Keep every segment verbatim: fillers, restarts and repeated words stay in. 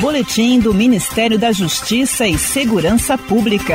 Boletim do Ministério da Justiça e Segurança Pública.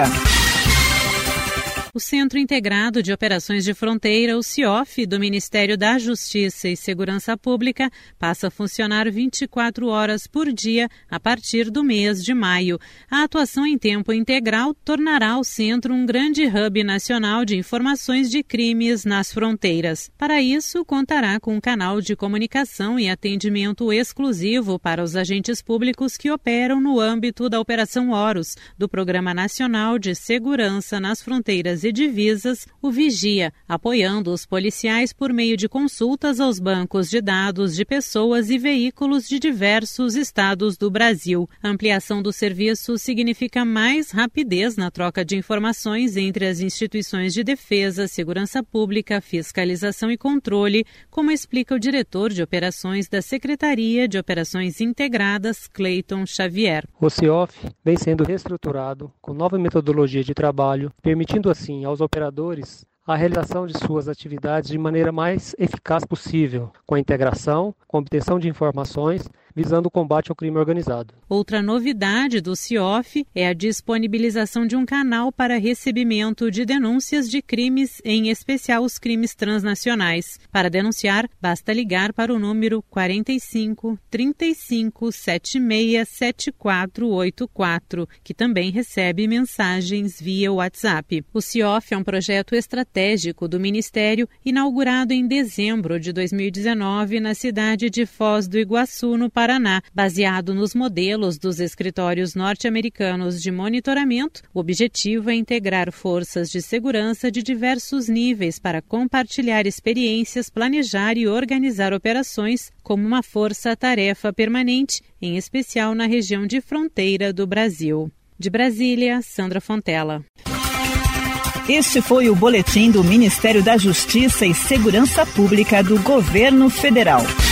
O Centro Integrado de Operações de Fronteira, o CIOF, do Ministério da Justiça e Segurança Pública, passa a funcionar vinte e quatro horas por dia a partir do mês de maio. A atuação em tempo integral tornará o centro um grande hub nacional de informações de crimes nas fronteiras. Para isso, contará com um canal de comunicação e atendimento exclusivo para os agentes públicos que operam no âmbito da Operação Horus, do Programa Nacional de Segurança nas Fronteiras e Divisas, o Vigia, apoiando os policiais por meio de consultas aos bancos de dados de pessoas e veículos de diversos estados do Brasil. A ampliação do serviço significa mais rapidez na troca de informações entre as instituições de defesa, segurança pública, fiscalização e controle, como explica o diretor de operações da Secretaria de Operações Integradas, Cleiton Xavier. O CIOF vem sendo reestruturado com nova metodologia de trabalho, permitindo assim aos operadores a realização de suas atividades de maneira mais eficaz possível, com a integração, com a obtenção de informações, visando o combate ao crime organizado. Outra novidade do CIOF é a disponibilização de um canal para recebimento de denúncias de crimes, em especial os crimes transnacionais. Para denunciar, basta ligar para o número quarenta e cinco, trinta e cinco, setenta e seis, setenta e quatro oitenta e quatro, que também recebe mensagens via WhatsApp. O CIOF é um projeto estratégico do Ministério, inaugurado em dezembro de dois mil e dezenove na cidade de Foz do Iguaçu, no Paraná. Paraná, baseado nos modelos dos escritórios norte-americanos de monitoramento. O objetivo é integrar forças de segurança de diversos níveis para compartilhar experiências, planejar e organizar operações como uma força-tarefa permanente, em especial na região de fronteira do Brasil. De Brasília, Sandra Fontela. Este foi o boletim do Ministério da Justiça e Segurança Pública do Governo Federal.